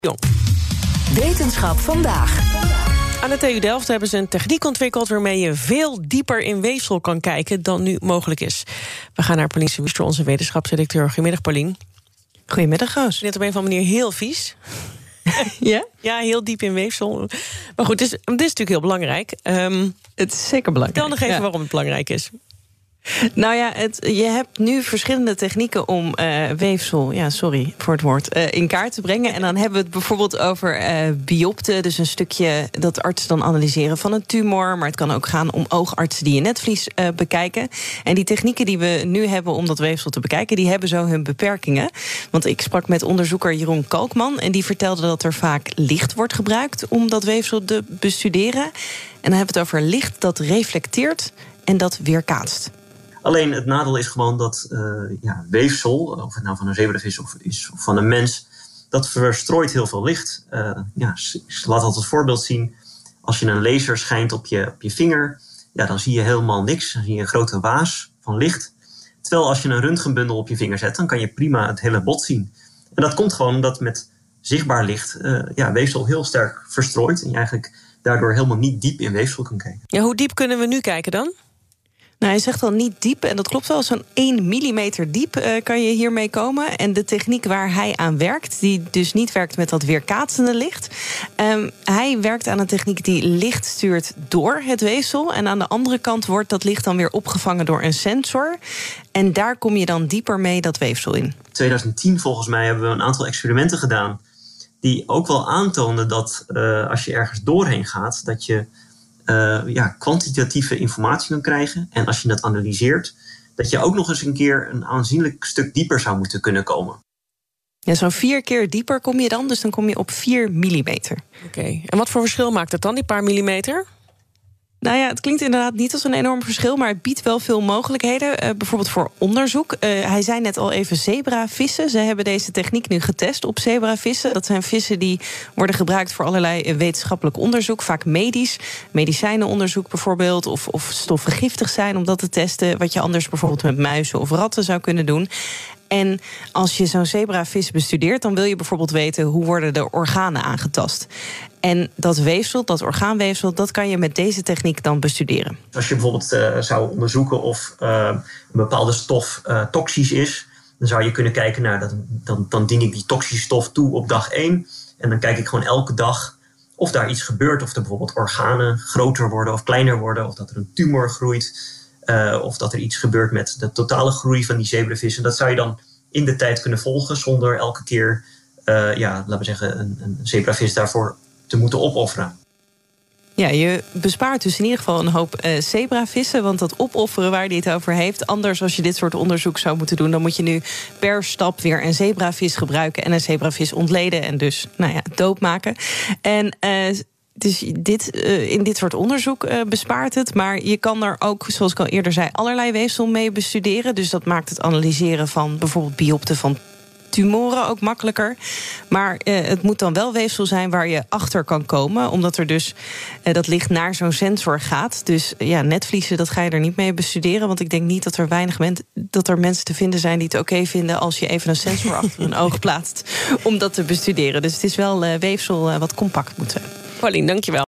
Jong. Wetenschap vandaag. Aan de TU Delft hebben ze een techniek ontwikkeld waarmee je veel dieper in weefsel kan kijken dan nu mogelijk is. We gaan naar Paulien Sumister, onze wetenschapsredacteur. Goedemiddag, Paulien. Goedemiddag, Roos. Dit op een of andere manier heel vies. Ja? Ja, heel diep in weefsel. Maar goed, dit is natuurlijk heel belangrijk. Het is zeker belangrijk. Vertel nog even waarom het belangrijk is. Nou ja, je hebt nu verschillende technieken om weefsel, ja, sorry voor het woord, in kaart te brengen. En dan hebben we het bijvoorbeeld over biopten, dus een stukje dat artsen dan analyseren van een tumor. Maar het kan ook gaan om oogartsen die je netvlies bekijken. En die technieken die we nu hebben om dat weefsel te bekijken, die hebben zo hun beperkingen. Want ik sprak met onderzoeker Jeroen Kalkman en die vertelde dat er vaak licht wordt gebruikt om dat weefsel te bestuderen. En dan hebben we het over licht dat reflecteert en dat weerkaatst. Alleen het nadeel is gewoon dat weefsel, of het nou van een zebravis of van een mens, dat verstrooit heel veel licht. Ik laat altijd het voorbeeld zien. Als je een laser schijnt op je vinger, dan zie je helemaal niks. Dan zie je een grote waas van licht. Terwijl als je een röntgenbundel op je vinger zet, dan kan je prima het hele bot zien. En dat komt gewoon omdat met zichtbaar licht weefsel heel sterk verstrooit. En je eigenlijk daardoor helemaal niet diep in weefsel kan kijken. Ja, hoe diep kunnen we nu kijken dan? Nou, hij zegt al niet diep, en dat klopt wel. Zo'n 1 millimeter diep kan je hiermee komen. En de techniek waar hij aan werkt, die dus niet werkt met dat weerkaatsende licht. Hij werkt aan een techniek die licht stuurt door het weefsel. En aan de andere kant wordt dat licht dan weer opgevangen door een sensor. En daar kom je dan dieper mee dat weefsel in. In 2010 volgens mij hebben we een aantal experimenten gedaan die ook wel aantoonden dat als je ergens doorheen gaat, dat je kwantitatieve informatie kan krijgen. En als je dat analyseert, dat je ook nog eens een keer een aanzienlijk stuk dieper zou moeten kunnen komen. Ja, zo'n 4 keer dieper kom je dan, dus dan kom je op 4 millimeter. Oké. En wat voor verschil maakt het dan, die paar millimeter? Nou ja, het klinkt inderdaad niet als een enorm verschil, maar het biedt wel veel mogelijkheden. Bijvoorbeeld voor onderzoek. Hij zei net al even zebravissen. Ze hebben deze techniek nu getest op zebravissen. Dat zijn vissen die worden gebruikt voor allerlei wetenschappelijk onderzoek. Vaak medicijnenonderzoek bijvoorbeeld. Of stoffen giftig zijn om dat te testen. Wat je anders bijvoorbeeld met muizen of ratten zou kunnen doen. En als je zo'n zebravis bestudeert, dan wil je bijvoorbeeld weten hoe worden de organen aangetast. En dat weefsel, dat orgaanweefsel, dat kan je met deze techniek dan bestuderen. Als je bijvoorbeeld zou onderzoeken of een bepaalde stof toxisch is, dan zou je kunnen kijken, dan dien ik die toxische stof toe op dag 1. En dan kijk ik gewoon elke dag of daar iets gebeurt. Of er bijvoorbeeld organen groter worden of kleiner worden. Of dat er een tumor groeit. Of dat er iets gebeurt met de totale groei van die zebravis. En dat zou je dan in de tijd kunnen volgen zonder elke keer, laten we zeggen, een zebravis daarvoor te moeten opofferen. Ja, je bespaart dus in ieder geval een hoop zebravissen, want dat opofferen waar hij het over heeft, anders als je dit soort onderzoek zou moeten doen, dan moet je nu per stap weer een zebravis gebruiken en een zebravis ontleden en dus doodmaken. En dus in dit soort onderzoek bespaart het. Maar je kan er ook, zoals ik al eerder zei, allerlei weefsel mee bestuderen. Dus dat maakt het analyseren van bijvoorbeeld biopten van tumoren ook makkelijker. Maar het moet dan wel weefsel zijn waar je achter kan komen. Omdat er dus dat licht naar zo'n sensor gaat. Dus netvliezen, dat ga je er niet mee bestuderen. Want ik denk niet dat er mensen te vinden zijn die het oké vinden als je even een sensor achter hun oog plaatst om dat te bestuderen. Dus het is wel weefsel wat compact moet zijn. Paulien, dankjewel.